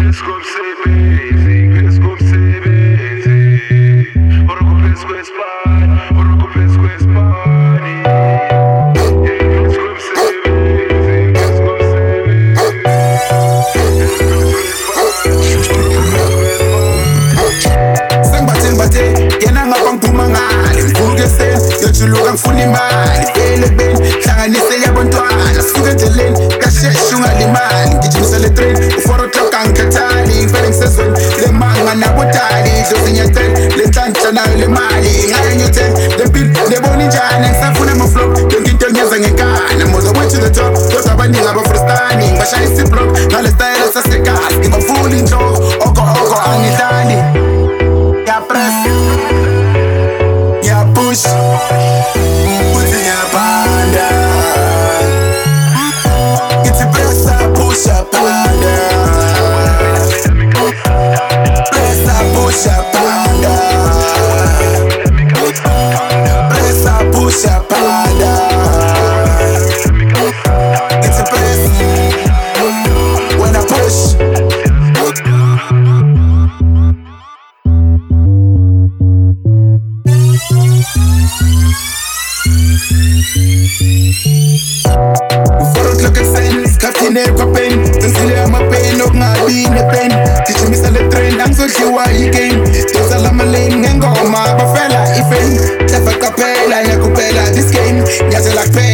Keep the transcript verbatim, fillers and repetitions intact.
Yojuluka ngifuna imali elebeni hlanganise yabantwana sifike endleleni kasheshe ungalimali ngijimisa le train u-four o'clock angikhathali ngivele ngisezweni lemanga nabodali idlozi ngiyacela lenhlanhla nayo le mali ngayo ngiyothenga le mpilo lebona injani ngisafuna amaflop yonke into ngiyenza ngenkana moza way to the top kodwa abaningi abafrustani ngibashayisa iblock ngale style sasekasi ngibafuna inhloko oko oko angidlali yapress yapush uthi ngiyabhanda ngithi pressa pusha bhanda pressa pusha bhanda pressa pusha bhanda ngithi press when I push four o'clock ekuseni isikhathini ekwapeni sensile amapeni okungabi nepeni gijimisa le train angizodliwa yigame dosa lamalane ngengoma bafela ifame clever qaphela ngiyakuphela this game ngiyazela kuphela